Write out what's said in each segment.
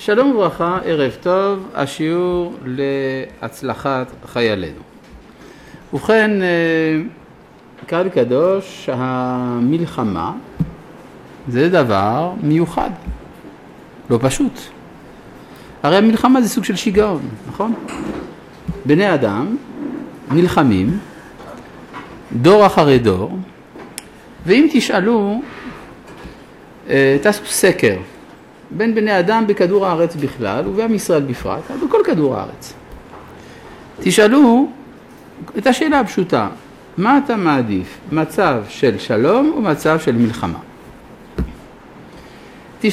שלום וברכה, ערב טוב, השיעור להצלחת חיילינו. ובכן, קהל קדוש, המלחמה זה דבר מיוחד, לא פשוט. הרי המלחמה זה סוג של שיגעון, נכון? בני אדם נלחמים דור אחרי דור, ואם תשאלו, תעשו סקר בין בני אדם בכדור הארץ בכלל ובעם ישראל בפרט, בכל כדור הארץ. תשאלו את השאלה הפשוטה, מה אתה מעדיף, מצב של שלום או מצב של מלחמה? 95%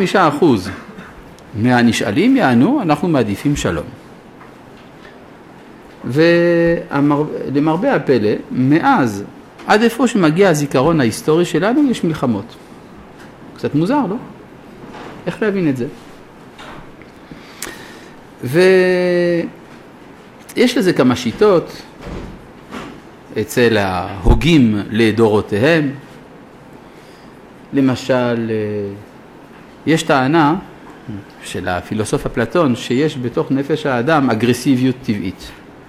מהנשאלים יענו, אנחנו מעדיפים שלום. ולמרבה הפלא, מאז עד איפה שמגיע הזיכרון ההיסטורי שלנו יש מלחמות. קצת מוזר, לא? איך להבין את זה? ויש לזה כמה שיטות אצל ההוגים לדורותיהם. למשל, יש טענה של הפילוסוף אפלטון שיש בתוך נפש האדם אגרסיביות טבעית.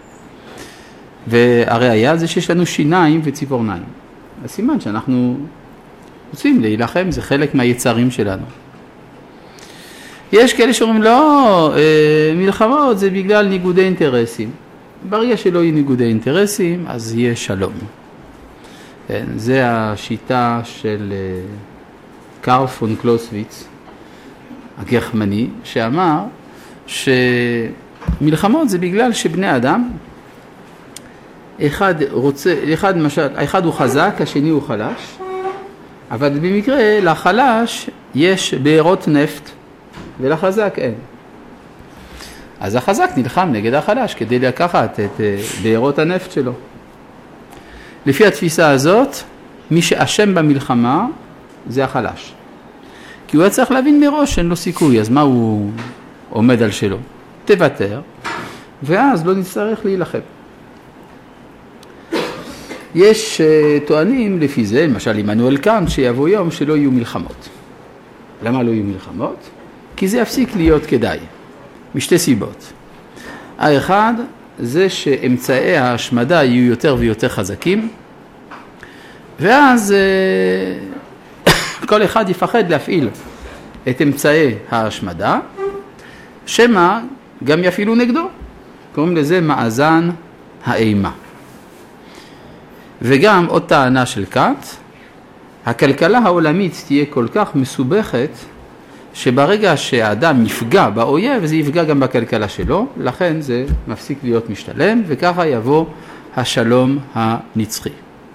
והראיה זה שיש לנו שיניים וציפורניים. הסימן שאנחנו רוצים להילחם, זה חלק מהיצרים שלנו. יש כאלה שאומרים, לא, מלחמות זה בגלל ניגודי אינטרסים. ברגע שלא יהיו ניגודי אינטרסים, אז יהיה שלום. זה השיטה של קרל פון קלוסוויץ, הגרמני, שאמר שמלחמות זה בגלל שבני אדם, אחד הוא חזק, השני הוא חלש, אבל במקרה לחלש יש בארות נפט ולחזק אין. אז החזק נלחם נגד החלש כדי לקחת את בארות הנפט שלו. לפי התפיסה הזאת, מי שאשם במלחמה זה החלש. כי הוא היה צריך להבין מראש שאין לו סיכוי, אז מה הוא עומד על שלו? תוותר, ואז לא נצטרך להילחם. יש טוענים לפי זה, למשל עמנואל קאנט, שיבוא יום שלא יהיו מלחמות. למה לא יהיו מלחמות? כי זה יפסיק להיות כדאי, משתי סיבות. האחד, זה שאמצעי ההשמדה יהיו יותר ויותר חזקים, ואז כל אחד יפחד להפעיל את אמצעי ההשמדה, שמה גם יפעילו נגדו. קוראים לזה מאזן האימה. וגם עוד טענה של קאנט, הכלכלה העולמית תהיה כל כך מסובכת, שברגע שהאדם יפגע באויב, זה יפגע גם בכלכלה שלו, לכן זה מפסיק להיות משתלם, וככה יבוא השלום הנצחי.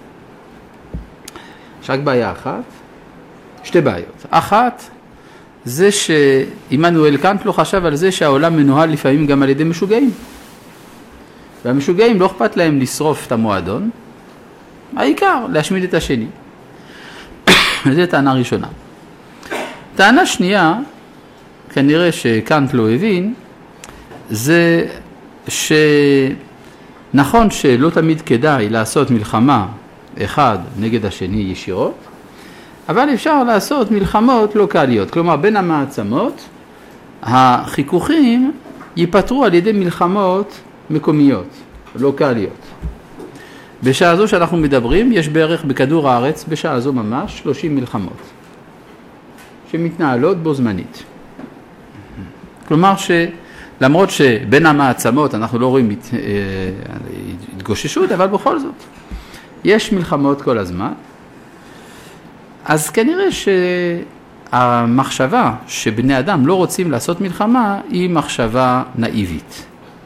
יש רק בעיה אחת, שתי בעיות. אחת, זה שעמנואל קאנט לא חשב על זה שהעולם מנוהל לפעמים גם על ידי משוגעים. והמשוגעים לא אכפת להם לשרוף את המועדון, העיקר להשמיד את השני. זו טענה ראשונה. טענה שנייה, כנראה שקאנט לא הבין, זה שנכון שלא תמיד כדאי לעשות מלחמה אחד נגד השני ישירות, אבל אפשר לעשות מלחמות לוקליות. כלומר, בין המעצמות, החיכוכים ייפתרו על ידי מלחמות מקומיות, לוקליות. בשעה זו שאנחנו מדברים, יש בערך בכדור הארץ, בשעה זו ממש, 30 מלחמות, שמתנהלות בו זמנית. כלומר שלמרות שבין המעצמות אנחנו לא רואים התגוששות, אבל בכל זאת, יש מלחמות כל הזמן. אז כנראה שהמחשבה שבני אדם לא רוצים לעשות מלחמה, היא מחשבה נאיבית.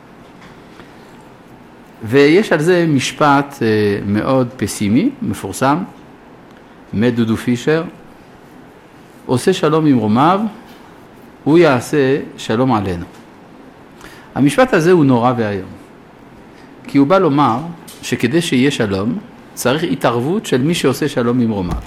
ויש על זה משפט מאוד פסימי, מפורסם, מדודו פישר, עושה שלום עם רומיו, הוא יעשה שלום עלינו. המשפט הזה הוא נורא והיום. כי הוא בא לומר שכדי שיהיה שלום, צריך התערבות של מי שעושה שלום עם רומיו.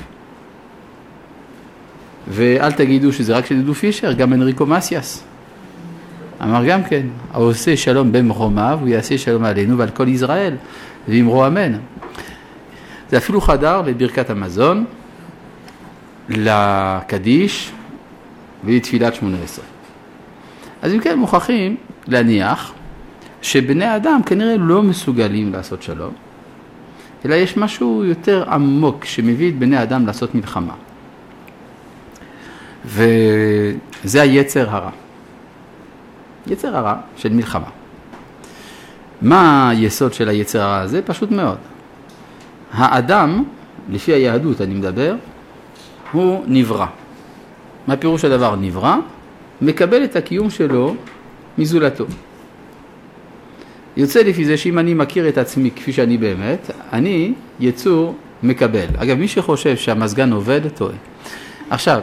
ואל תגידו שזה רק של דודו פישר, גם אנריקו מסיאס. אמר גם כן, העושה שלום בין רומיו, הוא יעשה שלום עלינו ועל כל ישראל, ואמרו אמן. זה אפילו חדר לברכת המזון, לקדיש ולתפילת 18. אז אם כן מוכרחים להניח שבני אדם כנראה לא מסוגלים לעשות שלום, אלא יש משהו יותר עמוק שמביא את בני אדם לעשות מלחמה. וזה היצר הרע. יצר הרע של מלחמה. מה היסוד של היצר הרע הזה? פשוט מאוד. האדם, לפי היהדות אני מדבר, הוא נברא. מה פירוש הדבר נברא? מקבל את הקיום שלו מזולתו. יוצא לפי זה שאם אני מכיר את עצמי כפי שאני באמת, אני יצור מקבל. אגב, מי שחושב שהמזגן עובד, טועה. עכשיו,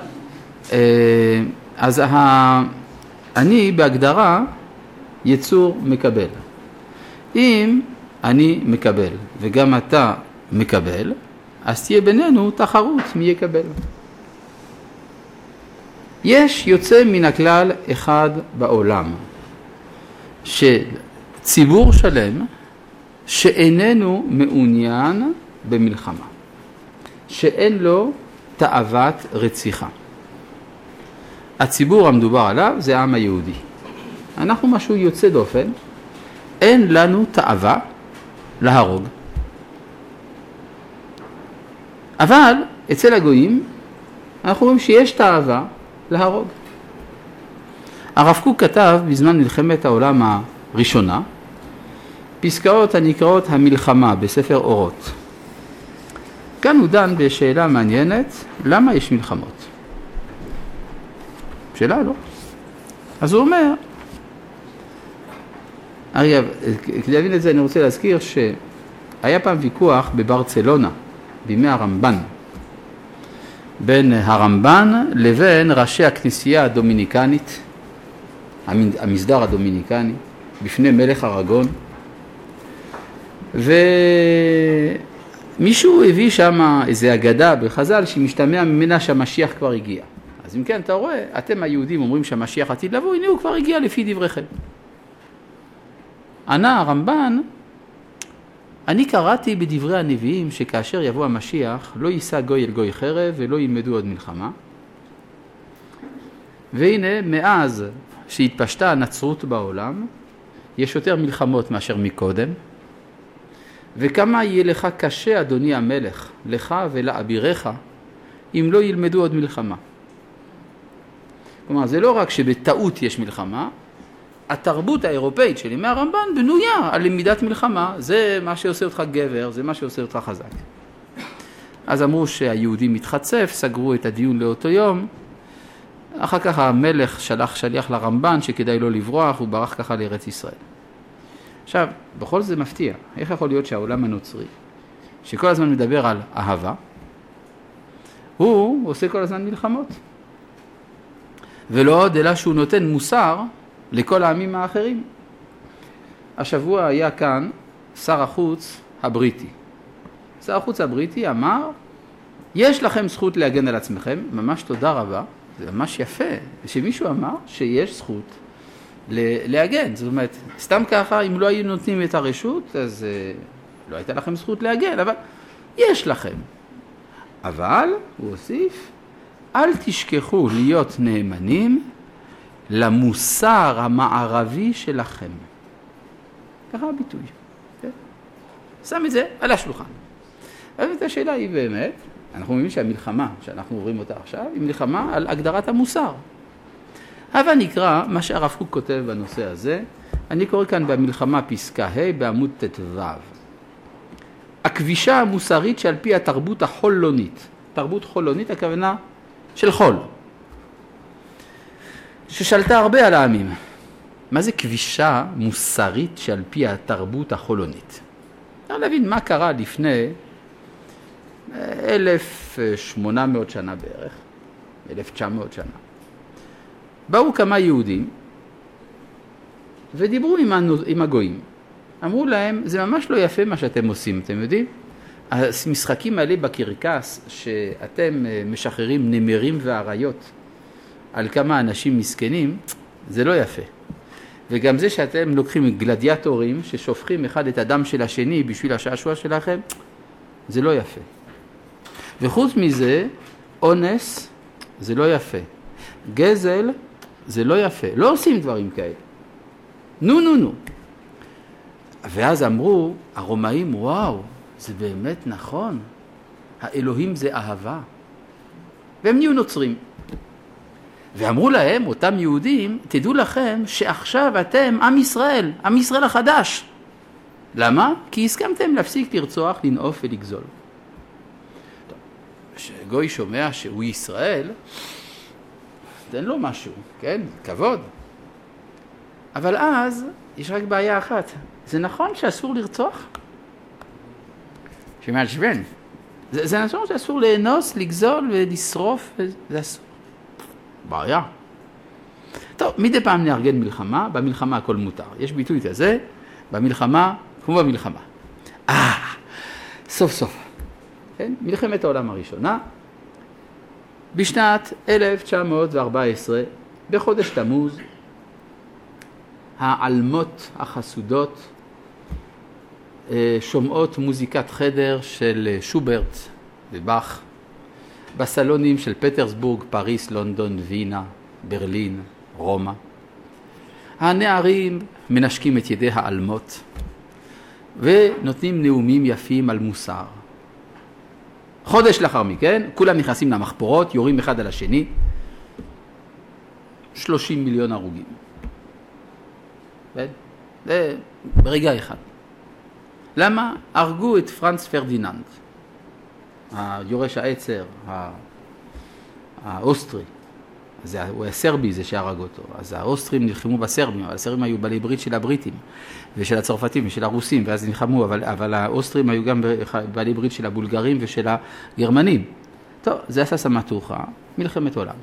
אז אני בהגדרה יצור מקבל. אם אני מקבל וגם אתה מקבל, אז תהיה בינינו תחרות מי יקבל. יש יוצא מן הכלל אחד בעולם, שציבור שלם שאיננו מעוניין במלחמה, שאין לו תאוות רציחה. הציבור המדובר עליו זה העם היהודי. אנחנו משהו יוצא דופן, אין לנו תאווה להרוג. אבל אצל הגויים אנחנו רואים שיש תאווה להרוג. הרב קוק כתב בזמן מלחמת העולם הראשונה פסקאות הנקראות המלחמה בספר אורות. כאן הוא דן בשאלה מעניינת, למה יש מלחמות? שאלה לא. אז הוא אומר, אגב, כדי להבין את זה אני רוצה להזכיר שהיה פעם ויכוח בברצלונה, בימי הרמב"ן, בין הרמב"ן לבין ראשי הכנסייה הדומיניקנית, המסדר הדומיניקני, בפני מלך ארגון, ומישהו הביא שם איזו אגדה בחז"ל שמשתמע ממנה שהמשיח כבר הגיע. אז אם כן, אתה רואה, אתם היהודים אומרים שהמשיח עתיד לבוא, הנה הוא כבר הגיע לפי דבריכם. ענה הרמב"ן, אני קראתי בדברי הנביאים שכאשר יבוא המשיח לא יישא גוי אל גוי חרב ולא ילמדו עוד מלחמה. והנה מאז שהתפשטה הנצרות בעולם יש יותר מלחמות מאשר מקודם. וכמה יהיה לך קשה אדוני המלך, לך ולאבירך, אם לא ילמדו עוד מלחמה. כלומר זה לא רק שבטעות יש מלחמה, התרבות האירופאית של ימי הרמב"ן בנויה על למידת מלחמה, זה מה שעושה אותך גבר, זה מה שעושה אותך חזק. אז אמרו שהיהודים מתחצף, סגרו את הדיון לאותו יום, אחר כך המלך שלח שליח לרמב"ן שכדאי לא לברוח, הוא ברח ככה לארץ ישראל. עכשיו, בכל זה מפתיע, איך יכול להיות שהעולם הנוצרי, שכל הזמן מדבר על אהבה, הוא עושה כל הזמן מלחמות. ולא עוד אלא שהוא נותן מוסר לכל העמים האחרים. השבוע היה כאן שר החוץ הבריטי. שר החוץ הבריטי אמר, יש לכם זכות להגן על עצמכם, ממש תודה רבה, זה ממש יפה, שמישהו אמר שיש זכות להגן. זאת אומרת, סתם ככה, אם לא היו נותנים את הרשות, אז לא הייתה לכם זכות להגן, אבל יש לכם. אבל, הוא הוסיף, אל תשכחו להיות נאמנים למוסר המערבי שלכם. ככה הביטוי. כן? שם את זה על השולחן. אז את השאלה היא באמת, אנחנו מבינים שהמלחמה שאנחנו רואים אותה עכשיו, היא מלחמה על הגדרת המוסר. אבל נקרא מה שהרב קוק כותב בנושא הזה, אני קורא כאן במלחמה פסקה ה' בעמוד ט"ו. הכבישה המוסרית שעל פי התרבות החולונית, תרבות חולונית הכוונה של חול, ששלטה הרבה על העמים. מה זה כבישה מוסרית שעל פי התרבות החולונית? צריך להבין מה קרה לפני 1800 שנה בערך, 1900 שנה. באו כמה יהודים ודיברו עם הגויים. אמרו להם, זה ממש לא יפה מה שאתם עושים, אתם יודעים? המשחקים האלה בקרקס שאתם משחררים נמרים ואריות על כמה אנשים מסכנים, זה לא יפה. וגם זה שאתם לוקחים גלדיאטורים ששופכים אחד את הדם של השני בשביל השעשוע שלכם, זה לא יפה. וחוץ מזה, אונס זה לא יפה. גזל זה לא יפה, לא עושים דברים כאלה. נו. ואז אמרו, הרומאים, וואו, זה באמת נכון, האלוהים זה אהבה. והם נהיו נוצרים. ואמרו להם, אותם יהודים, תדעו לכם שעכשיו אתם עם ישראל החדש. למה? כי הסכמתם להפסיק לרצוח, לנעוף ולגזול. כשגוי שומע שהוא ישראל, תן לו משהו, כן? כבוד. אבל אז יש רק בעיה אחת. זה נכון שאסור לרצוח? שמעצבן. זה נכון שאסור לאנוס, לגזול ולשרוף, זה אסור. בעיה. טוב, מדי פעם נארגן מלחמה, במלחמה הכל מותר. יש ביטוי כזה, במלחמה, כמו במלחמה. סוף. כן? מלחמת העולם הראשונה, בשנת 1914, בחודש תמוז, העלמות החסודות שומעות מוזיקת חדר של שוברט ובאך, בסלונים של פטרסבורג, פריס, לונדון, וינה, ברלין, רומא. הנערים מנשקים את ידי העלמות ונותנים נאומים יפים על מוסר. חודש לאחר מכן, כולם נכנסים למחפורות, יורים אחד על השני, 30 מיליון הרוגים. זה ברגע אחד. למה? הרגו את פרנץ פרדיננד, היורש העצר, האוסטרי. הוא היה סרבי זה שהרג אותו. אז האוסטרים נלחמו בסרבים, אבל הסרבים היו בעלי ברית של הבריטים ושל הצרפתים ושל הרוסים, ואז נלחמו, אבל האוסטרים היו גם בעלי ברית של הבולגרים ושל הגרמנים. טוב, זה עשה סמטוחה, מלחמת עולם.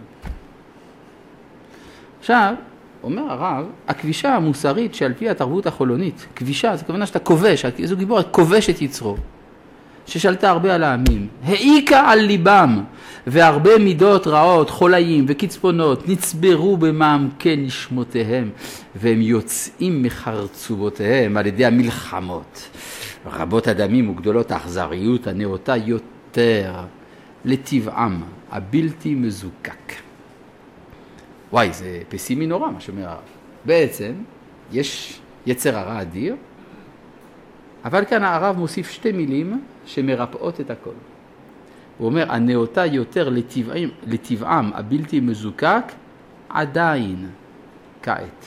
עכשיו, אומר הרב, הכבישה המוסרית שעל פי התרבות החולונית, כבישה, זה כוונה שאתה כובש, זו גיבורת כובש את יצרו, ששלטה הרבה על העמים, העיקה על ליבם, והרבה מידות רעות, חולאים וקצפונות נצברו במעמקי נשמותיהם, והם יוצאים מחרצובותיהם על ידי המלחמות. רבות הדמים וגדולות האכזריות הנאותה יותר לטבעם הבלתי מזוקק. וואי, זה פסימי נורא מה שאומר הרב. בעצם יש יצר הרע אדיר, אבל כאן הרב מוסיף שתי מילים שמרפאות את הכל. הוא אומר, הנאותה יותר לטבעם הבלתי מזוקק עדיין כעת.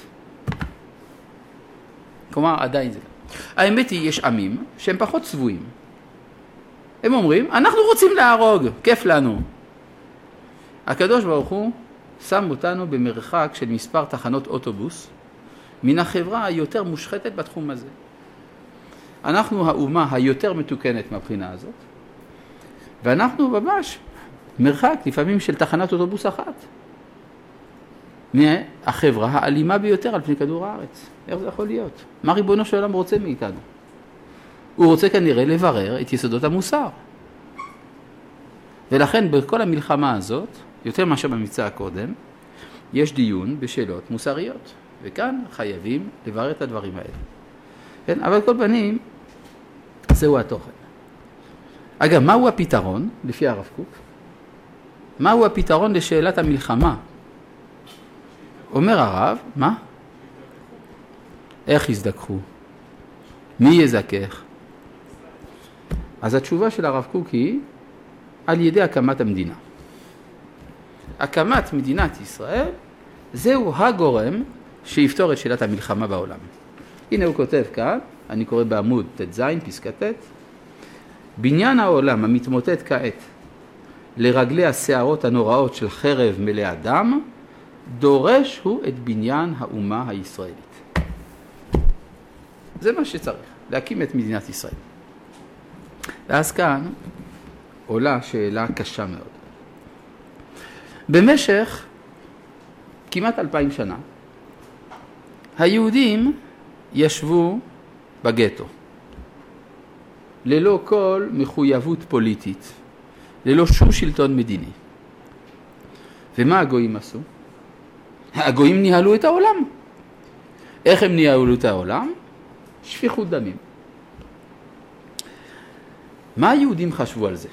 כלומר, עדיין זה. האמת היא, יש עמים שהם פחות צבועים. הם אומרים, אנחנו רוצים להרוג, כיף לנו. הקדוש ברוך הוא שם אותנו במרחק של מספר תחנות אוטובוס מן החברה היותר מושחתת בתחום הזה. אנחנו האומה היותר מתוקנת מהבחינה הזאת, ואנחנו ממש מרחק לפעמים של תחנת אוטובוס אחת מהחברה האלימה ביותר על פני כדור הארץ. איך זה יכול להיות? מה ריבונו של עולם רוצה מאיתנו? הוא רוצה כנראה לברר את יסודות המוסר. ולכן בכל המלחמה הזאת, יותר מאשר במבצע הקודם, יש דיון בשאלות מוסריות. וכאן חייבים לברר את הדברים האלה. כן? אבל כל פנים, זהו התוכן. אגב, מהו הפתרון, לפי הרב קוק? מהו הפתרון לשאלת המלחמה? אומר הרב, מה? איך יזדכחו? מי יזכך? אז התשובה של הרב קוק היא, על ידי הקמת המדינה. הקמת מדינת ישראל, זהו הגורם שיפתור את שאלת המלחמה בעולם. הנה הוא כותב כאן, אני קורא בעמוד ט"ז, פסקה ט', בניין העולם המתמוטט כעת לרגלי השערות הנוראות של חרב מלא אדם, דורש הוא את בניין האומה הישראלית. זה מה שצריך, להקים את מדינת ישראל. ואז כאן עולה שאלה קשה מאוד. במשך כמעט 2000 שנה, היהודים ישבו בגטו, ללא כל מחויבות פוליטית, ללא שום שלטון מדיני. ומה הגויים עשו? הגויים ניהלו את העולם. איך הם ניהלו את העולם? שפיכות דמים. מה היהודים חשבו על זה?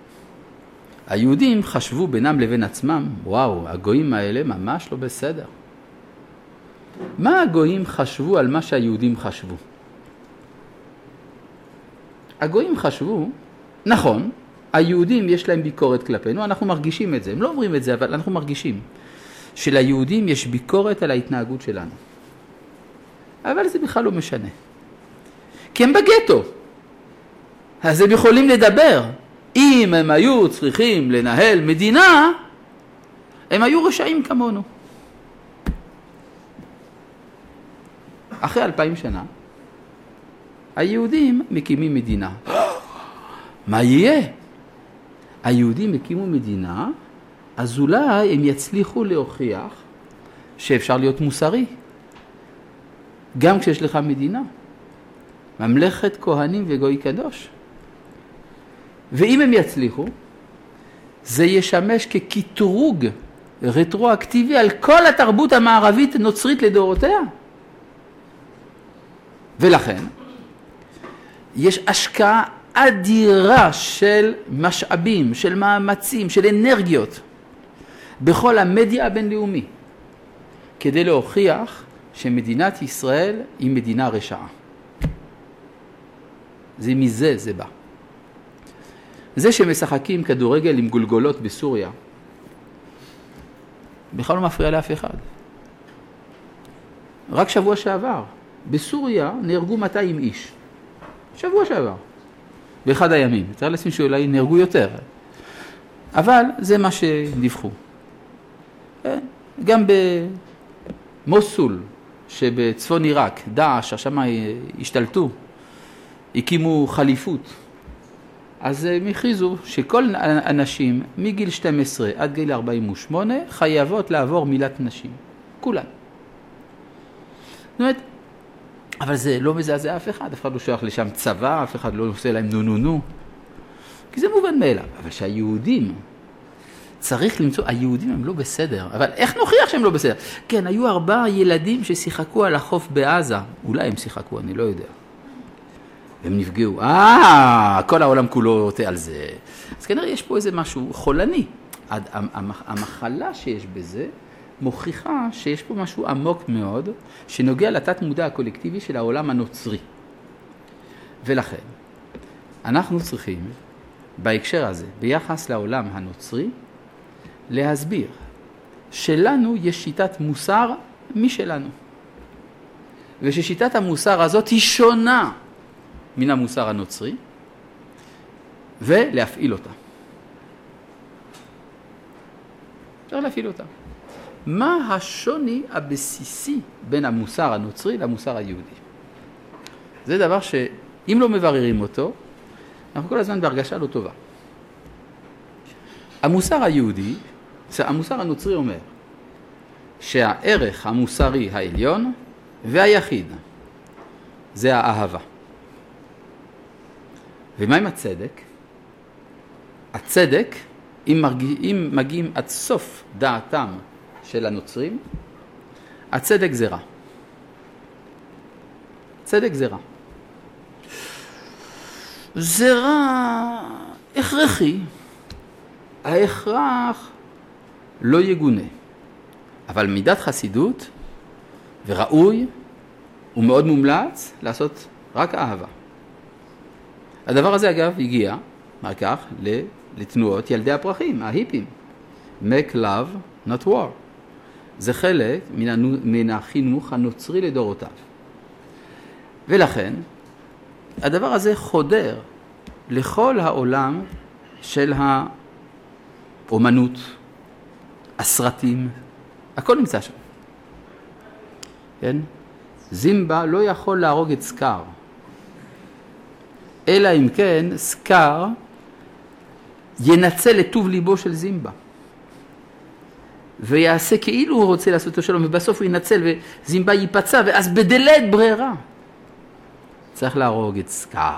היהודים חשבו בינם לבין עצמם, וואו, הגויים האלה ממש לא בסדר. מה הגויים חשבו על מה שהיהודים חשבו? הגויים חשבו, נכון, היהודים יש להם ביקורת כלפינו, אנחנו מרגישים את זה, הם לא אומרים את זה, אבל אנחנו מרגישים שליהודים יש ביקורת על ההתנהגות שלנו. אבל זה בכלל לא משנה. כי הם בגטו, אז הם יכולים לדבר. אם הם היו צריכים לנהל מדינה, הם היו רשעים כמונו. אחרי 2000 שנה, היהודים מקימים מדינה. מה יהיה? היהודים הקימו מדינה, אז אולי הם יצליחו להוכיח שאפשר להיות מוסרי. גם כשיש לך מדינה. ממלכת כהנים וגוי קדוש. ואם הם יצליחו, זה ישמש כקטרוג רטרואקטיבי על כל התרבות המערבית נוצרית לדורותיה. ולכן, יש השקעה אדירה של משאבים, של מאמצים, של אנרגיות, בכל המדיה הבינלאומי, כדי להוכיח שמדינת ישראל היא מדינה רשעה. זה מזה זה בא. זה שמשחקים כדורגל עם גולגולות בסוריה, בכלל לא מפריע לאף אחד. רק שבוע שעבר, בסוריה נהרגו 200 איש. שבוע שעבר. באחד הימים. צריך לשים שאולי נהרגו יותר. אבל זה מה שדיווחו. גם במוסול, שבצפון עיראק, דאעש, שם השתלטו, הקימו חליפות. אז הם הכריזו שכל אנשים מגיל 12 עד גיל 48 חייבות לעבור מילת נשים. כולן. זאת אומרת, אבל זה לא מזעזע אף אחד לא שולח לשם צבא, אף אחד לא עושה להם נו. כי זה מובן מאליו. אבל שהיהודים, צריך למצוא, היהודים הם לא בסדר. אבל איך נוכיח שהם לא בסדר? כן, היו 4 ילדים ששיחקו על החוף בעזה. אולי הם שיחקו, אני לא יודע. הם נפגעו. כל העולם כולו עוטה על זה. אז כנראה יש פה איזה משהו חולני. המחלה שיש בזה מוכיחה שיש פה משהו עמוק מאוד שנוגע לתת מודע הקולקטיבי של העולם הנוצרי. ולכן, אנחנו צריכים בהקשר הזה, ביחס לעולם הנוצרי, להסביר שלנו יש שיטת מוסר משלנו. וששיטת המוסר הזאת היא שונה מן המוסר הנוצרי, ולהפעיל אותה. אפשר להפעיל אותה. מה השוני הבסיסי בין המוסר הנוצרי למוסר היהודי? זה דבר שאם לא מבררים אותו, אנחנו כל הזמן בהרגשה לא טובה. המוסר היהודי, המוסר הנוצרי אומר שהערך המוסרי העליון והיחיד זה האהבה. ומה עם הצדק? הצדק, אם מגיעים עד סוף דעתם של הנוצרים, הצדק זה רע. צדק זה רע. זה רע הכרחי. ההכרח לא יגונה. אבל מידת חסידות וראוי ומאוד מומלץ לעשות רק אהבה. הדבר הזה אגב הגיע, מה כך, לתנועות ילדי הפרחים, ההיפים. Make love, not war. זה חלק מן החינוך הנוצרי לדורותיו. ולכן, הדבר הזה חודר לכל העולם של האומנות, הסרטים, הכל נמצא שם. כן? זימבה לא יכול להרוג את סקאר. אלא אם כן, סקאר ינצל את טוב ליבו של זימבה. ויעשה כאילו הוא רוצה לעשות אותו שלום, ובסוף הוא ינצל וזימבה ייפצע, ואז בדלת ברירה. צריך להרוג את סקאר.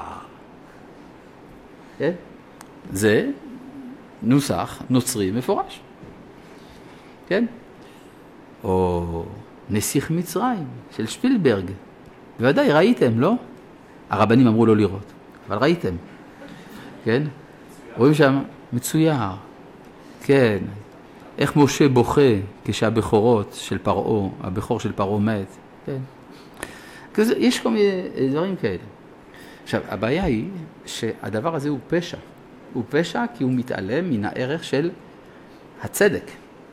כן? זה נוסח נוצרי מפורש. כן? או נסיך מצרים של שפילברג. בוודאי ראיתם, לא? הרבנים אמרו לא לראות, אבל ראיתם. כן? רואים שם מצויר. כן. איך משה בוכה כשהבכורות של פרעה, הבכור של פרעה מת. כן. יש כל מיני דברים כאלה. עכשיו, הבעיה היא שהדבר הזה הוא פשע. הוא פשע כי הוא מתעלם מן הערך של הצדק.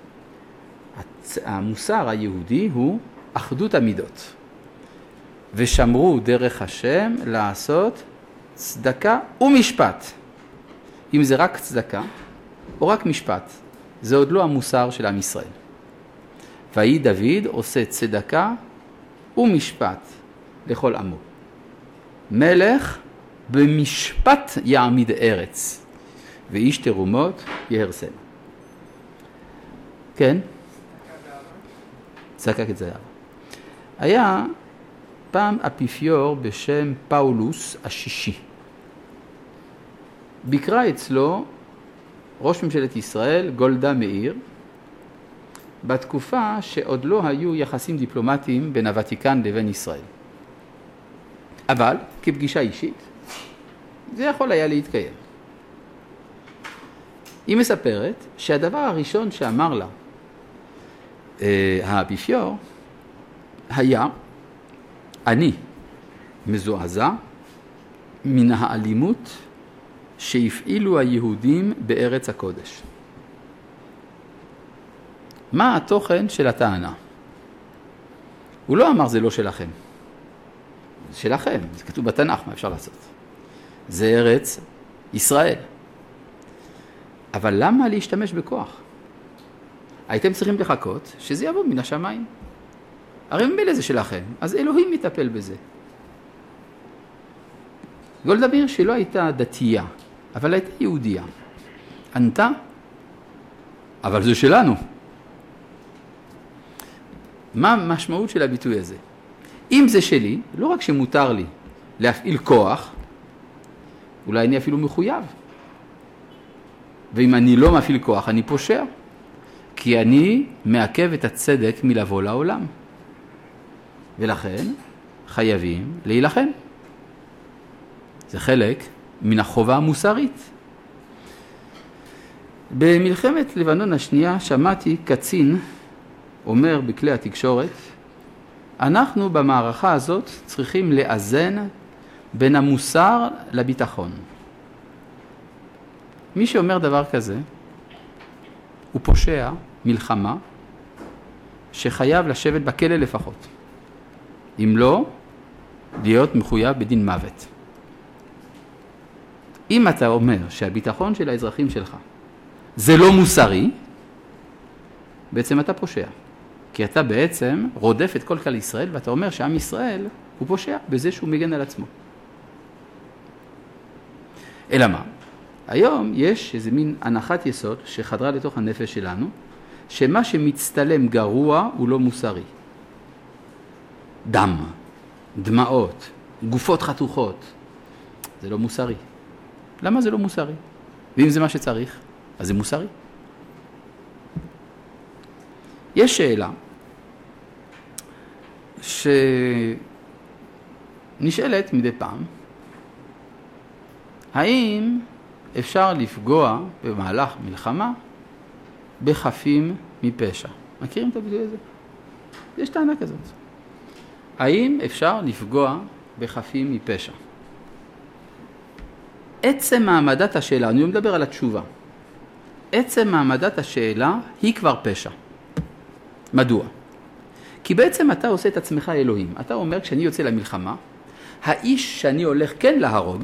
המוסר היהודי הוא אחדות המידות. ושמרו דרך השם לעשות צדקה ומשפט. אם זה רק צדקה או רק משפט, זה עוד לא המוסר של עם ישראל. ויהי דוד עושה צדקה ומשפט לכל עמו. מלך במשפט יעמיד ארץ, ואיש תרומות יהרסם. כן? צדקה כזהב. היה פעם אפיפיור בשם פאולוס השישי. ביקרה אצלו ראש ממשלת ישראל גולדה מאיר, בתקופה שעוד לא היו יחסים דיפלומטיים בין הוותיקן לבין ישראל. אבל כפגישה אישית, זה יכול היה להתקיים. היא מספרת שהדבר הראשון שאמר לה האפיפיור היה, אני מזועזע מן האלימות שהפעילו היהודים בארץ הקודש. מה התוכן של הטענה? הוא לא אמר זה לא שלכם. זה שלכם, זה כתוב בתנ"ך, מה אפשר לעשות? זה ארץ ישראל. אבל למה להשתמש בכוח? הייתם צריכים לחכות שזה יבוא מן השמיים. הרי ממילא זה שלכם, אז אלוהים יטפל בזה. גולדה מאיר שלא הייתה דתייה, אבל הייתה יהודייה. ענתה, אבל זה שלנו. מה המשמעות של הביטוי הזה? אם זה שלי, לא רק שמותר לי להפעיל כוח, אולי אני אפילו מחויב. ואם אני לא מפעיל כוח, אני פושע. כי אני מעכב את הצדק מלבוא לעולם. ולכן חייבים להילחם. זה חלק מן החובה המוסרית. במלחמת לבנון השנייה שמעתי קצין אומר בכלי התקשורת, אנחנו במערכה הזאת צריכים לאזן בין המוסר לביטחון. מי שאומר דבר כזה הוא פושע מלחמה שחייב לשבת בכלא לפחות. אם לא, להיות מחויב בדין מוות. אם אתה אומר שהביטחון של האזרחים שלך זה לא מוסרי, בעצם אתה פושע. כי אתה בעצם רודף את כל כלל ישראל, ואתה אומר שעם ישראל הוא פושע בזה שהוא מגן על עצמו. אלא מה? היום יש איזה מין הנחת יסוד שחדרה לתוך הנפש שלנו, שמה שמצטלם גרוע הוא לא מוסרי. דם, דמעות, גופות חתוכות, זה לא מוסרי. למה זה לא מוסרי? ואם זה מה שצריך, אז זה מוסרי. יש שאלה שנשאלת מדי פעם, האם אפשר לפגוע במהלך מלחמה בחפים מפשע? מכירים את הביטוי הזה? יש טענה כזאת. האם אפשר לפגוע בחפים מפשע? עצם מעמדת השאלה, אני מדבר על התשובה, עצם מעמדת השאלה היא כבר פשע. מדוע? כי בעצם אתה עושה את עצמך אלוהים. אתה אומר, כשאני יוצא למלחמה, האיש שאני הולך כן להרוג,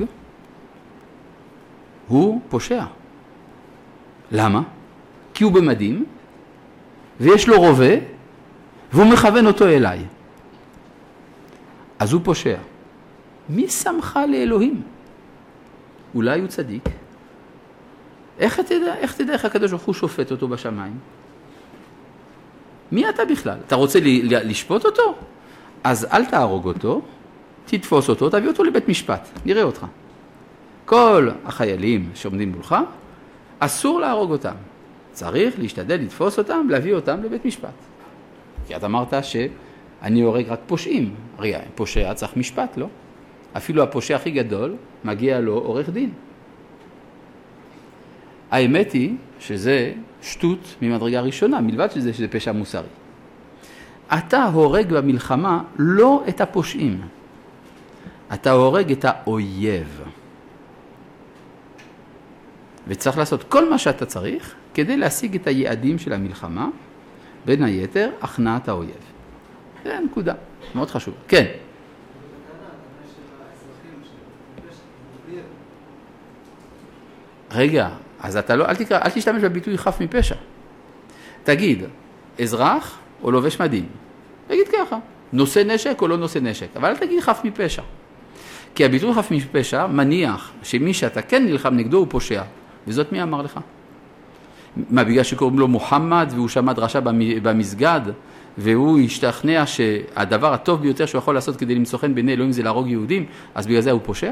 הוא פושע. למה? כי הוא במדים, ויש לו רובה, והוא מכוון אותו אליי. אז הוא פושע. מי שמך לאלוהים? אולי הוא צדיק. איך תדע איך הקדוש ברוך הוא שופט אותו בשמיים? מי אתה בכלל? אתה רוצה לשפוט אותו? אז אל תהרוג אותו, תתפוס אותו, תביא אותו לבית משפט, נראה אותך. כל החיילים שעומדים מולך, אסור להרוג אותם. צריך להשתדל לתפוס אותם, להביא אותם לבית משפט. כי את אמרת שאני הורג רק פושעים. הרי פושע צריך משפט, לא? אפילו הפושע הכי גדול מגיע לו עורך דין. האמת היא שזה שטות ממדרגה ראשונה, מלבד שזה פשע מוסרי. אתה הורג במלחמה לא את הפושעים, אתה הורג את האויב. וצריך לעשות כל מה שאתה צריך כדי להשיג את היעדים של המלחמה, בין היתר, הכנעת האויב. זה נקודה, מאוד חשוב. כן. רגע, אז אתה לא, אל תשתמש בביטוי חף מפשע. תגיד, אזרח או לובש מדים? תגיד ככה, נושא נשק או לא נושא נשק, אבל אל תגיד חף מפשע. כי הביטוי חף מפשע מניח שמי שאתה כן נלחם נגדו הוא פושע. וזאת מי אמר לך? מה, בגלל שקוראים לו מוחמד והוא שמע דרשה במסגד, והוא השתכנע שהדבר הטוב ביותר שהוא יכול לעשות כדי למצוא חן בעיני אלוהים זה להרוג יהודים, אז בגלל זה הוא פושע?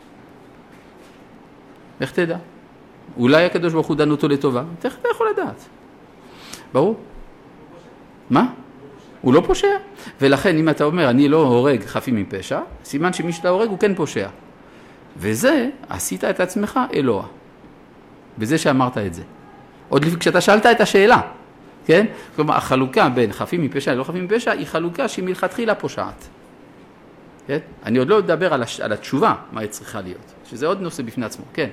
איך תדע? אולי הקדוש ברוך הוא דן אותו לטובה, איך אתה יכול לדעת? ברור? מה? הוא לא פושע. ולכן אם אתה אומר אני לא הורג חפים מפשע, סימן שמי שאתה הורג הוא כן פושע. וזה עשית את עצמך אלוה. בזה שאמרת את זה. עוד לפני כשאתה שאלת את השאלה, כן? כלומר החלוקה בין חפים מפשע ללא חפים מפשע היא חלוקה שהיא מלכתחילה פושעת. כן? אני עוד לא אדבר על התשובה, מה היא צריכה להיות. שזה עוד נושא בפני עצמו, כן.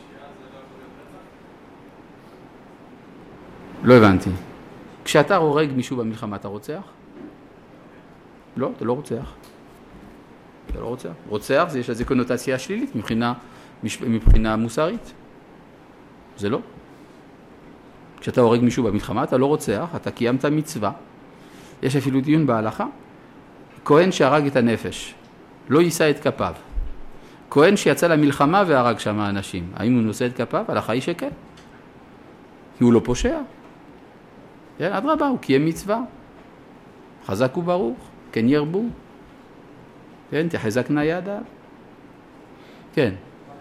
לא הבנתי. כשאתה הורג מישהו במלחמה, אתה רוצח? לא, אתה לא רוצח. אתה לא רוצח. רוצח, יש לזה קונוטציה שלילית מבחינה מוסרית. זה לא. כשאתה הורג מישהו במלחמה, אתה לא רוצח, אתה קיימת מצווה. יש אפילו דיון בהלכה. כהן שהרג את הנפש, לא יישא את כפיו. כהן שיצא למלחמה והרג שם האנשים, האם הוא נושא את כפיו? הלכה היא שכן. כי הוא לא פושע. כן, אדרבה, הוא קיים מצווה. חזק וברוך, כן ירבו. כן, תחזקנה ידיו. כן.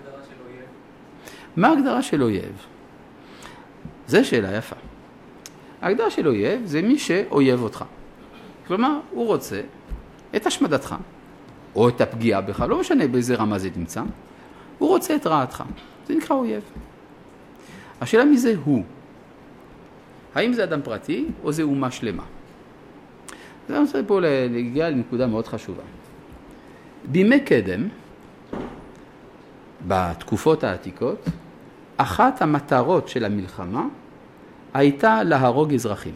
מה ההגדרה של אויב? זו שאלה יפה. ההגדרה של אויב זה מי שאויב אותך. כלומר, הוא רוצה את השמדתך, או את הפגיעה בך, לא משנה באיזה רמה זה נמצא, הוא רוצה את רעתך. זה נקרא אויב. השאלה מי זה הוא? האם זה אדם פרטי או זה אומה שלמה? אז אני רוצה פה להגיע לנקודה מאוד חשובה. בימי קדם, בתקופות העתיקות, אחת המטרות של המלחמה הייתה להרוג אזרחים.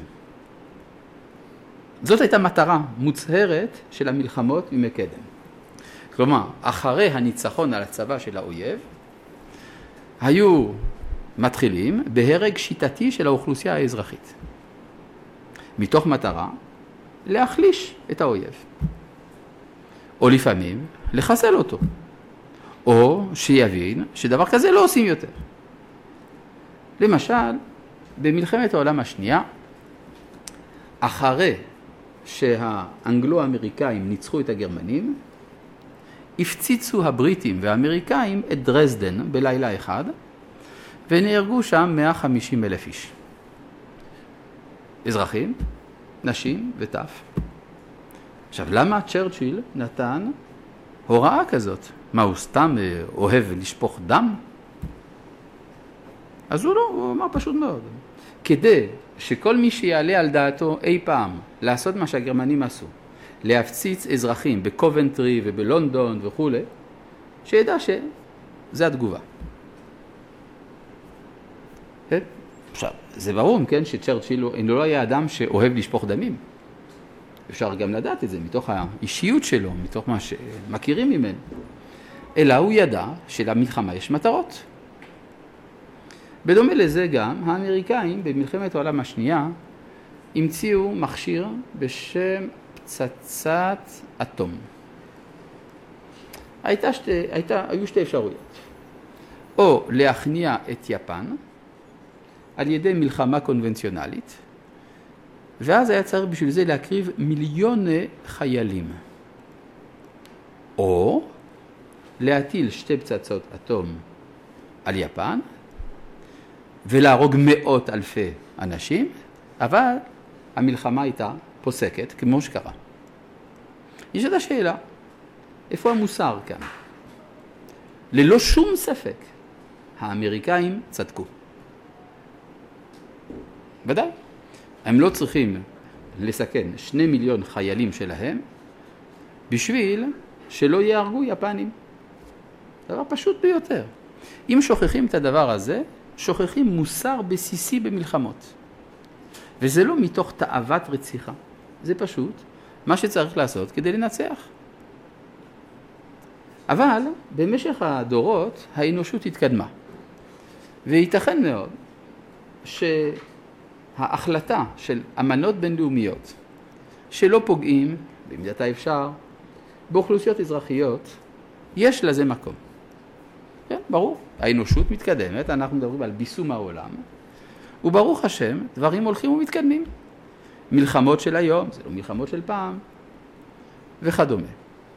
זאת הייתה מטרה מוצהרת של המלחמות בימי קדם. כלומר, אחרי הניצחון על הצבא של האויב, היו מתחילים בהרג שיטתי של האוכלוסייה האזרחית. מתוך מטרה להחליש את האויב. או לפעמים לחסל אותו. או שיבין שדבר כזה לא עושים יותר. למשל, במלחמת העולם השנייה, אחרי שהאנגלו-אמריקאים ניצחו את הגרמנים, הפציצו הבריטים והאמריקאים את דרזדן בלילה אחד, ונהרגו שם 150,000 איש. אזרחים, נשים וטף. עכשיו, למה צ'רצ'יל נתן הוראה כזאת? מה, הוא סתם אוהב לשפוך דם? אז הוא לא, הוא אמר פשוט מאוד. כדי שכל מי שיעלה על דעתו אי פעם לעשות מה שהגרמנים עשו, להפציץ אזרחים בקובנטרי ובלונדון וכו', שידע שזה התגובה. כן? עכשיו, זה ברור, כן, שצ'רצ'יל לא היה אדם שאוהב לשפוך דמים. אפשר גם לדעת את זה מתוך האישיות שלו, מתוך מה שמכירים ממנו. אלא הוא ידע שלמלחמה יש מטרות. בדומה לזה גם, האמריקאים במלחמת העולם השנייה המציאו מכשיר בשם פצצת אטום. היו שתי אפשרויות. או להכניע את יפן על ידי מלחמה קונבנציונלית, ואז היה צריך בשביל זה להקריב מיליוני חיילים. או להטיל שתי פצצות אטום על יפן, ולהרוג מאות אלפי אנשים, אבל המלחמה הייתה פוסקת, כמו שקרה. יש את השאלה, איפה המוסר כאן? ללא שום ספק, האמריקאים צדקו. ודאי. הם לא צריכים לסכן 2 מיליון חיילים שלהם בשביל שלא יהרגו יפנים. דבר פשוט ביותר. אם שוכחים את הדבר הזה, שוכחים מוסר בסיסי במלחמות. וזה לא מתוך תאוות רציחה. זה פשוט מה שצריך לעשות כדי לנצח. אבל במשך הדורות האנושות התקדמה. וייתכן מאוד שההחלטה של אמנות בינלאומיות שלא פוגעים, במידת האפשר, באוכלוסיות אזרחיות, יש לזה מקום. כן, ברור. האנושות מתקדמת, אנחנו מדברים על ביסום העולם, וברוך השם, דברים הולכים ומתקדמים. מלחמות של היום, זה לא מלחמות של פעם, וכדומה.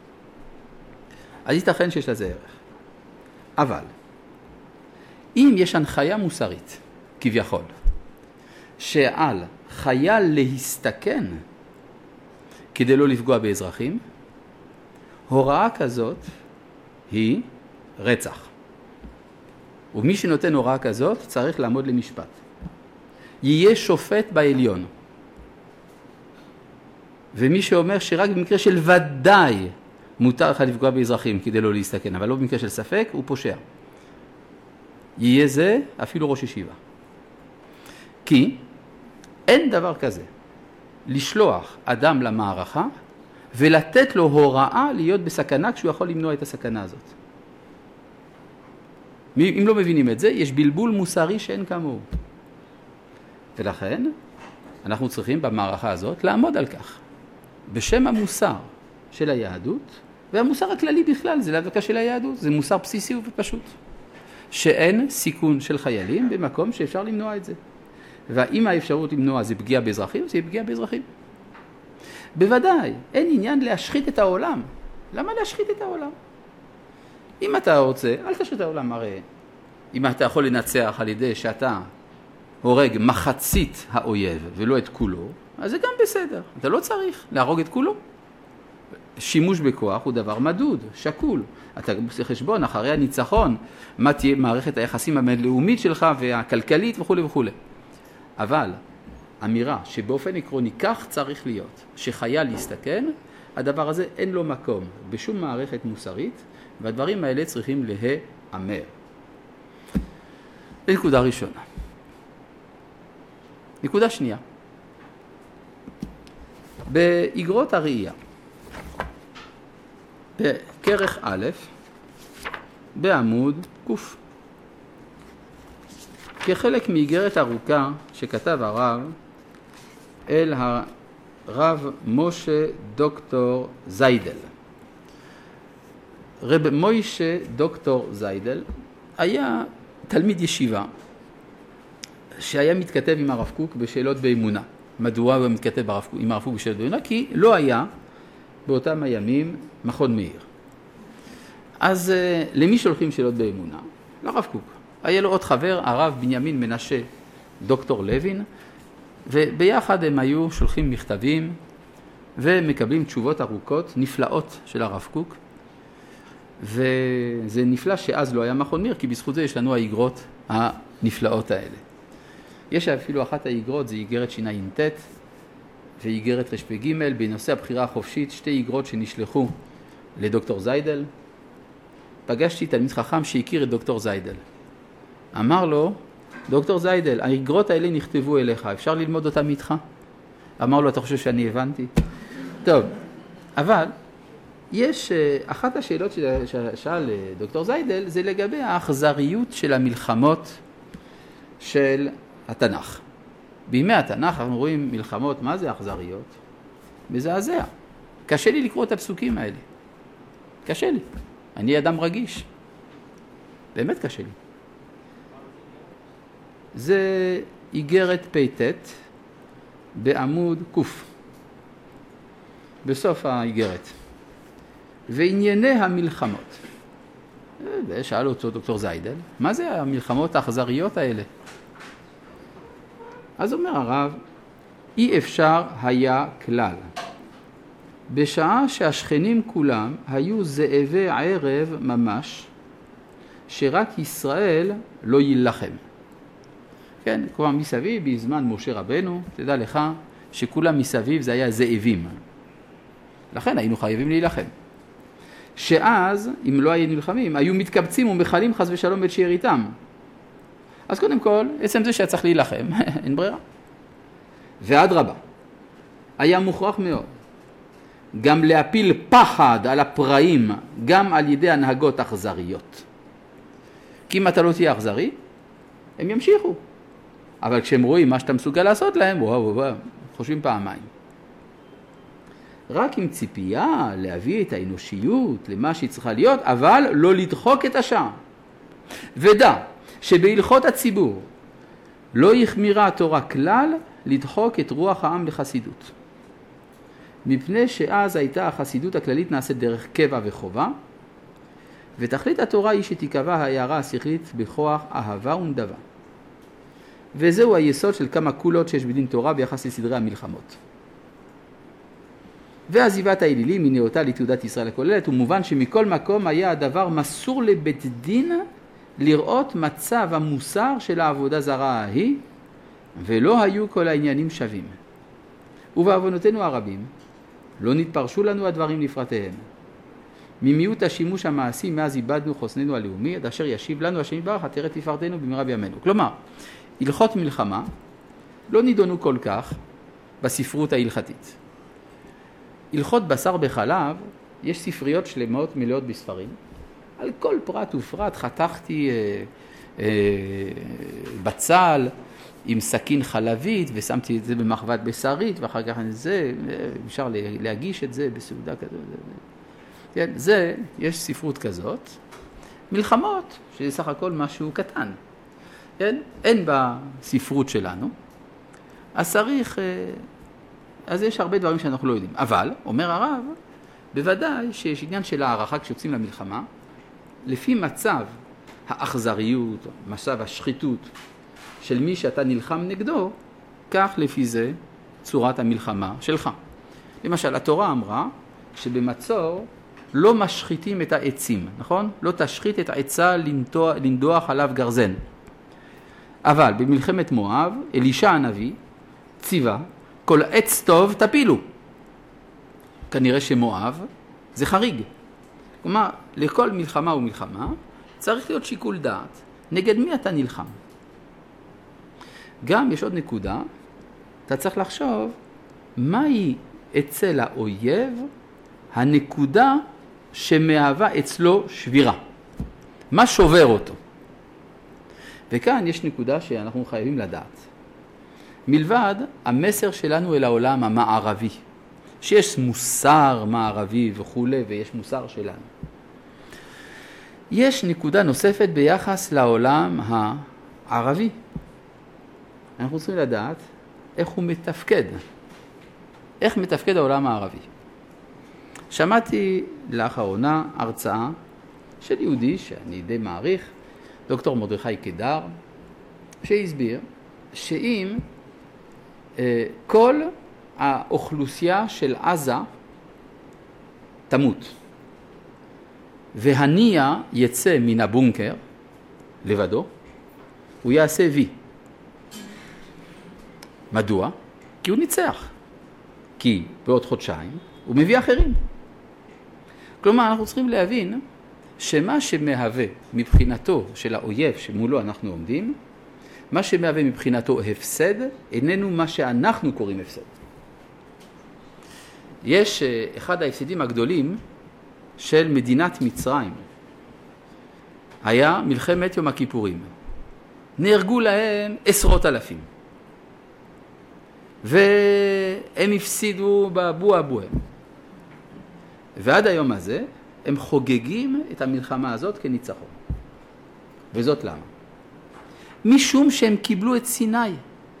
אז ייתכן שיש לזה ערך. אבל, אם יש הנחיה מוסרית, כביכול, שעל חייל להסתכן כדי לא לפגוע באזרחים, הוראה כזאת היא רצח. ומי שנותן הוראה כזאת צריך לעמוד למשפט. יהיה שופט בעליון. ומי שאומר שרק במקרה של ודאי מותר לך לפגוע באזרחים כדי לא להסתכן, אבל לא במקרה של ספק, הוא פושע. יהיה זה אפילו ראש ישיבה. כי אין דבר כזה לשלוח אדם למערכה ולתת לו הוראה להיות בסכנה כשהוא יכול למנוע את הסכנה הזאת. אם לא מבינים את זה, יש בלבול מוסרי שאין כמוהו. ולכן אנחנו צריכים במערכה הזאת לעמוד על כך. בשם המוסר של היהדות, והמוסר הכללי בכלל זה להדבקה של היהדות, זה מוסר בסיסי ופשוט. שאין סיכון של חיילים במקום שאפשר למנוע את זה. ואם האפשרות למנוע זה פגיעה באזרחים, זה פגיעה באזרחים. בוודאי, אין עניין להשחית את העולם. למה להשחית את העולם? אם אתה רוצה, אל תשחית את העולם, הרי אם אתה יכול לנצח על ידי שאתה הורג מחצית האויב ולא את כולו, אז זה גם בסדר. אתה לא צריך להרוג את כולו. שימוש בכוח הוא דבר מדוד, שקול. אתה עושה חשבון אחרי הניצחון, מה תהיה מערכת היחסים הבינלאומית שלך והכלכלית וכו' וכו'. אבל אמירה שבאופן עקרוני כך צריך להיות, שחייל יסתכן, הדבר הזה אין לו מקום בשום מערכת מוסרית, והדברים האלה צריכים להיאמר. נקודה ראשונה. נקודה שנייה. באגרות הראייה, בכרך א', בעמוד קוף. כחלק מאיגרת ארוכה שכתב הרב אל הרב משה דוקטור זיידל. רב מוישה דוקטור זיידל היה תלמיד ישיבה שהיה מתכתב עם הרב קוק בשאלות באמונה. מדוע הוא מתכתב עם הרב קוק בשאלות באמונה? כי לא היה באותם הימים מכון מאיר. אז למי שולחים שאלות באמונה? לרב קוק. היה לו עוד חבר, הרב בנימין מנשה דוקטור לוין, וביחד הם היו שולחים מכתבים ומקבלים תשובות ארוכות, נפלאות של הרב קוק. וזה נפלא שאז לא היה מכון מאיר, כי בזכות זה יש לנו האיגרות הנפלאות האלה. יש אפילו אחת האיגרות, זה איגרת ש"ט ואיגרת רש"ג, בנושא הבחירה החופשית, שתי איגרות שנשלחו לדוקטור זיידל. פגשתי תלמיד חכם שהכיר את דוקטור זיידל. אמר לו, דוקטור זיידל, האיגרות האלה נכתבו אליך, אפשר ללמוד אותם איתך? אמר לו, אתה חושב שאני הבנתי? טוב, אבל יש אחת השאלות ששאל דוקטור זיידל, זה לגבי האכזריות של המלחמות של התנ"ך. בימי התנ"ך אנחנו רואים מלחמות, מה זה אכזריות? מזעזע. קשה לי לקרוא את הפסוקים האלה. קשה לי. אני אדם רגיש. באמת קשה לי. זה איגרת פ"ט בעמוד קוף. בסוף האיגרת. וענייני המלחמות. ושאל אותו דוקטור זיידל, מה זה המלחמות האכזריות האלה? אז אומר הרב, אי אפשר היה כלל. בשעה שהשכנים כולם היו זאבי ערב ממש, שרק ישראל לא יילחם. כן, כלומר מסביב, בזמן משה רבנו, תדע לך שכולם מסביב זה היה זאבים. לכן היינו חייבים להילחם. שאז, אם לא היינו נלחמים, היו מתקבצים ומחלים חס ושלום את שאריתם. אז קודם כל, עצם זה שהיה צריך להילחם, אין ברירה. ועד רבה, היה מוכרח מאוד גם להפיל פחד על הפראים, גם על ידי הנהגות אכזריות. כי אם אתה לא תהיה אכזרי, הם ימשיכו. אבל כשהם רואים מה שאתה מסוגל לעשות להם, וואו, חושבים פעמיים. רק עם ציפייה להביא את האנושיות למה שהיא צריכה להיות, אבל לא לדחוק את השעה. ודע שבהלכות הציבור לא יחמירה התורה כלל לדחוק את רוח העם לחסידות. מפני שאז הייתה החסידות הכללית נעשית דרך קבע וחובה, ותכלית התורה היא שתיקבע ההערה השכלית בכוח אהבה ונדבה. וזהו היסוד של כמה קולות שיש בדין תורה ביחס לסדרי המלחמות. ועזיבת האלילים מנאותה לתעודת ישראל הכוללת, ומובן שמכל מקום היה הדבר מסור לבית דין לראות מצב המוסר של העבודה זרה ההיא, ולא היו כל העניינים שווים. ובעוונותינו הרבים לא נתפרשו לנו הדברים לפרטיהם. ממיעוט השימוש המעשי מאז איבדנו חוסננו הלאומי, עד אשר ישיב לנו השם יתברך עטרת תפארתנו במהרה בימינו. כלומר, הלכות מלחמה לא נידונו כל כך בספרות ההלכתית. הלכות בשר בחלב, יש ספריות שלמות מלאות בספרים. על כל פרט ופרט חתכתי בצל עם סכין חלבית ושמתי את זה במחבת בשרית, ואחר כך אפשר להגיש את זה בסעודה כזאת. כן, יש ספרות כזאת. מלחמות, שזה סך הכל משהו קטן. כן? אין בספרות שלנו. אז יש הרבה דברים שאנחנו לא יודעים. אבל, אומר הרב, בוודאי שיש עניין של הערכה כשיוצאים למלחמה, לפי מצב האכזריות, מצב השחיתות של מי שאתה נלחם נגדו, כך לפי זה צורת המלחמה שלך. למשל, התורה אמרה שבמצור לא משחיתים את העצים, נכון? לא תשחית את העצה לנדוח עליו גרזן. אבל במלחמת מואב, אלישע הנביא ציווה, כל עץ טוב תפילו. כנראה שמואב זה חריג. כלומר, לכל מלחמה ומלחמה צריך להיות שיקול דעת. נגד מי אתה נלחם? גם יש עוד נקודה, אתה צריך לחשוב מהי אצל האויב הנקודה שמהווה אצלו שבירה. מה שובר אותו? וכאן יש נקודה שאנחנו חייבים לדעת. מלבד המסר שלנו אל העולם המערבי, שיש מוסר מערבי וכו' ויש מוסר שלנו. יש נקודה נוספת ביחס לעולם הערבי. אנחנו צריכים לדעת איך הוא מתפקד. איך מתפקד העולם הערבי. שמעתי לאחרונה הרצאה של יהודי שאני די מעריך, דוקטור מרדכי קדר, שהסביר שאם כל האוכלוסייה של עזה תמות, והנייה יצא מן הבונקר לבדו, הוא יעשה וי. מדוע? כי הוא ניצח. כי בעוד חודשיים הוא מביא אחרים. כלומר, אנחנו צריכים להבין שמה שמהווה מבחינתו של האויב שמולו אנחנו עומדים, מה שמהווה מבחינתו הפסד, איננו מה שאנחנו קוראים הפסד. יש אחד ההפסדים הגדולים של מדינת מצרים. היה מלחמת יום הכיפורים. נהרגו להם עשרות אלפים. והם הפסידו בבוא. ועד היום הזה הם חוגגים את המלחמה הזאת כניצחון. וזאת למה? משום שהם קיבלו את סיני.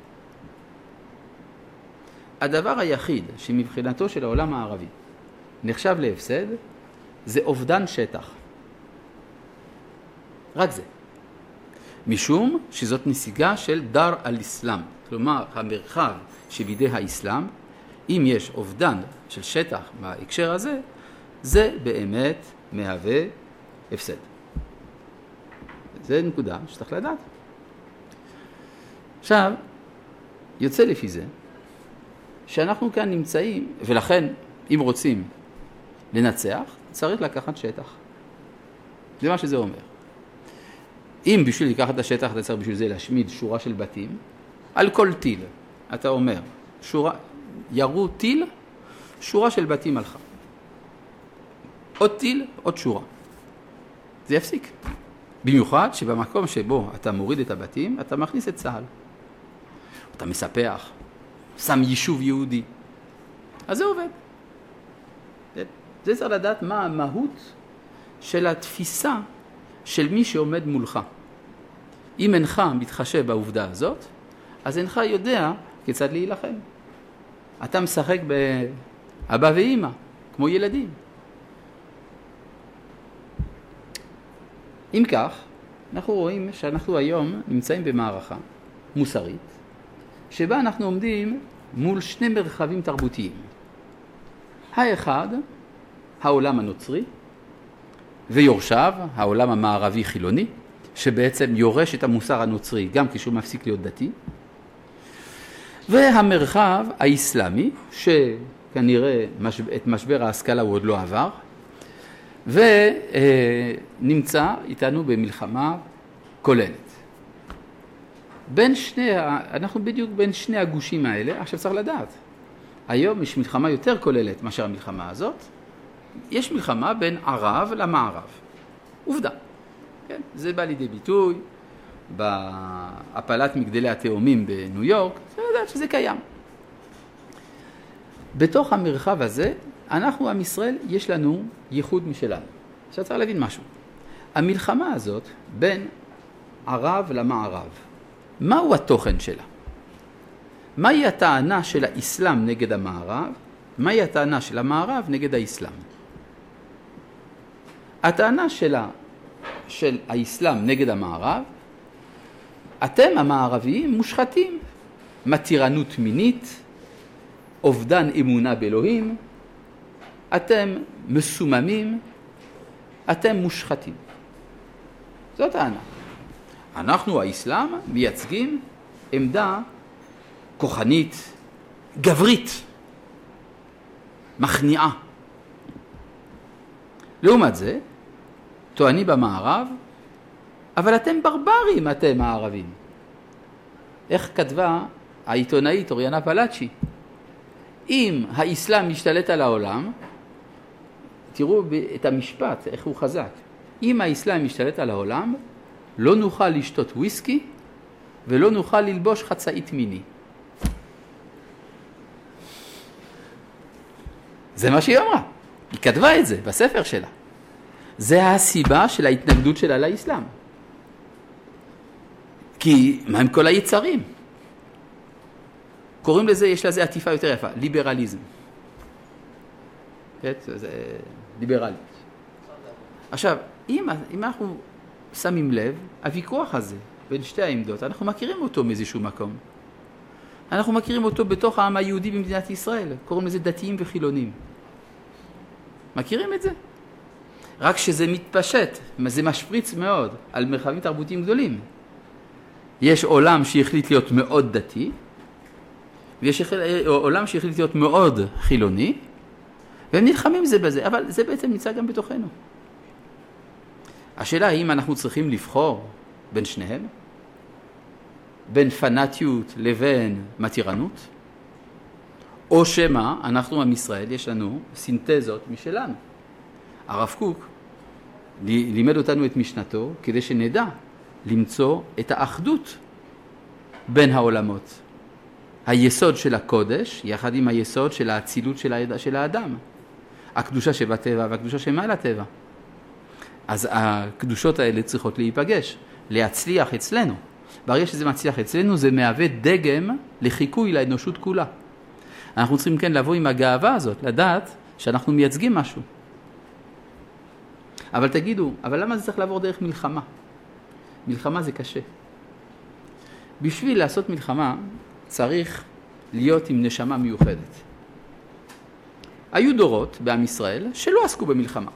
הדבר היחיד שמבחינתו של העולם הערבי נחשב להפסד, זה אובדן שטח. רק זה. משום שזאת נסיגה של דר על-אסלאם. כלומר, המרחב שבידי האסלאם, אם יש אובדן של שטח בהקשר הזה, זה באמת מהווה הפסד. זה נקודה שצריך לדעת. עכשיו, יוצא לפי זה, שאנחנו כאן נמצאים, ולכן, אם רוצים לנצח, צריך לקחת שטח. זה מה שזה אומר. אם בשביל לקחת את השטח, אתה צריך בשביל זה להשמיד שורה של בתים, על כל טיל, אתה אומר, ירו טיל, שורה של בתים הלכה. עוד טיל, עוד שורה. זה יפסיק. במיוחד שבמקום שבו אתה מוריד את הבתים, אתה מכניס את צהל. אתה מספח, שם יישוב יהודי. אז זה עובד. זה צריך לדעת מה המהות של התפיסה של מי שעומד מולך. אם אינך מתחשב בעובדה הזאת, אז אינך יודע כיצד להילחם. אתה משחק באבא ואמא, כמו ילדים. אם כך, אנחנו רואים שאנחנו היום נמצאים במערכה מוסרית, שבה אנחנו עומדים מול שני מרחבים תרבותיים. האחד, העולם הנוצרי, ויורשיו, העולם המערבי חילוני, שבעצם יורש את המוסר הנוצרי גם כשהוא מפסיק להיות דתי, והמרחב האסלאמי, שכנראה את משבר ההשכלה הוא עוד לא עבר, ונמצא איתנו במלחמה כוללת. אנחנו בדיוק בין שני הגושים האלה, עכשיו צריך לדעת. היום יש מלחמה יותר כוללת מאשר המלחמה הזאת. יש מלחמה בין ערב למערב. עובדה. כן? זה בא לידי ביטוי בהפלת מגדלי התאומים בניו יורק. צריך לדעת שזה קיים. בתוך המרחב הזה, אנחנו, עם ישראל, יש לנו ייחוד משלנו. עכשיו צריך להבין משהו. המלחמה הזאת בין ערב למערב, מהו התוכן שלה? מהי הטענה של האסלאם נגד המערב? מהי הטענה של המערב נגד האסלאם? הטענה של האסלאם נגד המערב, אתם המערביים מושחתים, מתירנות מינית, אובדן אמונה באלוהים, אתם מסוממים, אתם מושחתים. זאת טענה. אנחנו, האסלאם, מייצגים עמדה כוחנית, גברית, מכניעה. לעומת זה, טוענים במערב, אבל אתם ברברים, אתם הערבים. איך כתבה העיתונאית אוריאנה פלאצ'י? אם האסלאם משתלט על העולם, תראו את המשפט, איך הוא חזק. אם האסלאם משתלט על העולם, לא נוכל לשתות וויסקי, ולא נוכל ללבוש חצאית מיני. זה מה שהיא אמרה. היא כתבה את זה בספר שלה. זה הסיבה של ההתנגדות שלה לאסלאם. כי מה הם כל היצרים? קוראים לזה, יש לזה עטיפה יותר יפה, ליברליזם. זה ליברלית. עכשיו, אם אנחנו שמים לב, הוויכוח הזה בין שתי העמדות, אנחנו מכירים אותו מאיזשהו מקום. אנחנו מכירים אותו בתוך העם היהודי במדינת ישראל. קוראים לזה דתיים וחילונים. מכירים את זה? רק שזה מתפשט, זה משפריץ מאוד על מרחבים תרבותיים גדולים. יש עולם שהחליט להיות מאוד דתי, ויש עולם שהחליט להיות מאוד חילוני, והם נלחמים זה בזה, אבל זה בעצם נמצא גם בתוכנו. השאלה האם אנחנו צריכים לבחור בין שניהם, בין פנאטיות לבין מתירנות, או שמה אנחנו עם ישראל יש לנו סינתזות משלנו. הרב קוק לימד אותנו את משנתו כדי שנדע למצוא את האחדות בין העולמות. היסוד של הקודש יחד עם היסוד של האצילות של האדם. הקדושה שבטבע והקדושה שמעל הטבע. אז הקדושות האלה צריכות להיפגש, להצליח אצלנו. ברגע שזה מצליח אצלנו זה מהווה דגם לחיקוי לאנושות כולה. אנחנו צריכים כן לבוא עם הגאווה הזאת, לדעת שאנחנו מייצגים משהו. אבל תגידו, אבל למה זה צריך לעבור דרך מלחמה? מלחמה זה קשה. בשביל לעשות מלחמה צריך להיות עם נשמה מיוחדת. היו דורות בעם ישראל שלא עסקו במלחמה.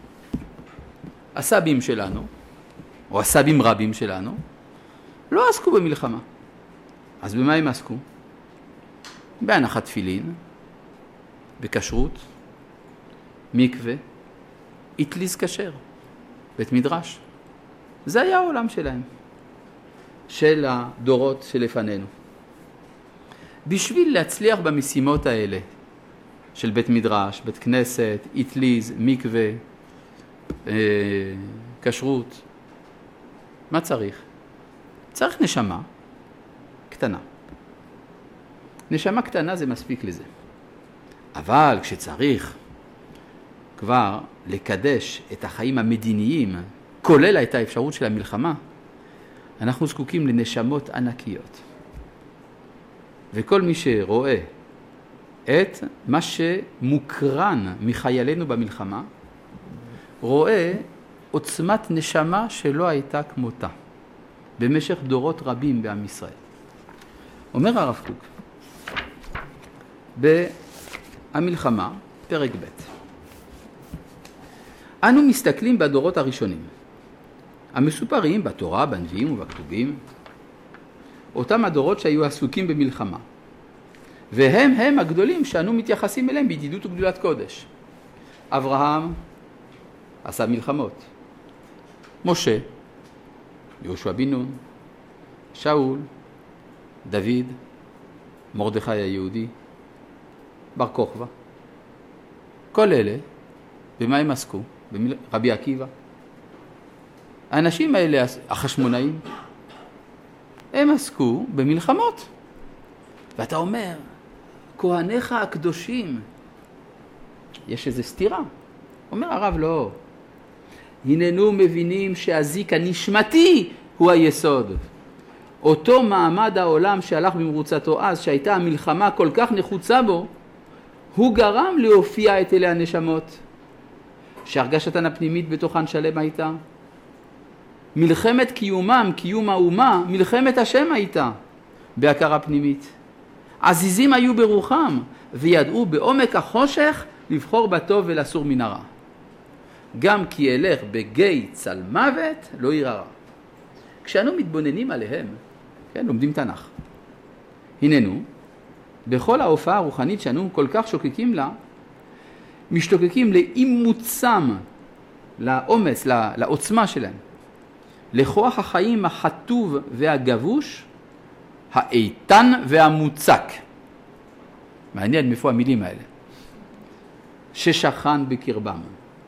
הסבים שלנו, או הסבים רבים שלנו, לא עסקו במלחמה. אז במה הם עסקו? בהנחת תפילין, בכשרות, מקווה, אטליז כשר, בית מדרש. זה היה העולם שלהם, של הדורות שלפנינו. בשביל להצליח במשימות האלה, של בית מדרש, בית כנסת, אטליז, מקווה, כשרות, מה צריך? צריך נשמה קטנה. נשמה קטנה זה מספיק לזה. אבל כשצריך כבר לקדש את החיים המדיניים, כולל את האפשרות של המלחמה, אנחנו זקוקים לנשמות ענקיות. וכל מי שרואה את מה שמוקרן מחיילינו במלחמה, רואה עוצמת נשמה שלא הייתה כמותה במשך דורות רבים בעם ישראל. אומר הרב קוק, במלחמה, פרק ב', אנו מסתכלים בדורות הראשונים, המסופרים בתורה, בנביאים ובכתובים, אותם הדורות שהיו עסוקים במלחמה, והם הגדולים שאנו מתייחסים אליהם בידידות וגדולת קודש. אברהם עשה מלחמות, משה, יהושע בן נון, שאול, דוד, מרדכי היהודי, בר כוכבא. כל אלה, במה הם עסקו? רבי עקיבא. האנשים האלה, החשמונאים, הם עסקו במלחמות. ואתה אומר, כהניך הקדושים, יש איזו סתירה. אומר הרב, לא. הננו מבינים שהזיק הנשמתי הוא היסוד. אותו מעמד העולם שהלך במרוצתו אז, שהייתה המלחמה כל כך נחוצה בו, הוא גרם להופיע את אלה הנשמות. שהרגשתן הפנימית בתוכן שלם הייתה. מלחמת קיומם, קיום האומה, מלחמת השם הייתה בהכרה פנימית. עזיזים היו ברוחם וידעו בעומק החושך לבחור בטוב ולסור מן הרע. גם כי ילך בגיא צל מוות לא ירא רע. כשאנו מתבוננים עליהם, כן, לומדים תנ"ך. הננו, בכל ההופעה הרוחנית שאנו כל כך שוקקים לה, משתוקקים לאימוצם, לאומץ, לעוצמה שלהם, לכוח החיים החטוב והגבוש, האיתן והמוצק. מעניין מאיפה המילים האלה. ששכן בקרבם.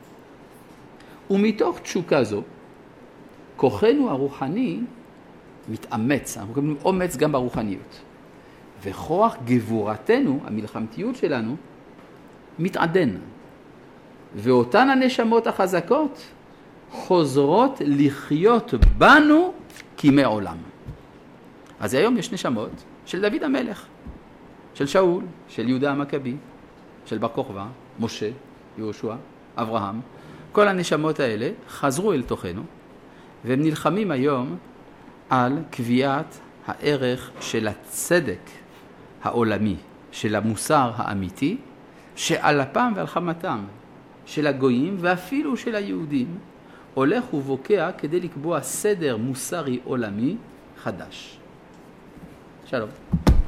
ומתוך תשוקה זו, כוחנו הרוחני מתאמץ, אנחנו מקבלים אומץ גם ברוחניות. וכוח גבורתנו, המלחמתיות שלנו, מתעדן. ואותן הנשמות החזקות חוזרות לחיות בנו כימי עולם. אז היום יש נשמות של דוד המלך, של שאול, של יהודה המכבי, של בר כוכבא, משה, יהושע, אברהם. כל הנשמות האלה חזרו אל תוכנו, והם נלחמים היום על קביעת הערך של הצדק העולמי, של המוסר האמיתי, שעל אפם ועל חמתם של הגויים ואפילו של היהודים הולך ובוקע כדי לקבוע סדר מוסרי עולמי חדש. שלום.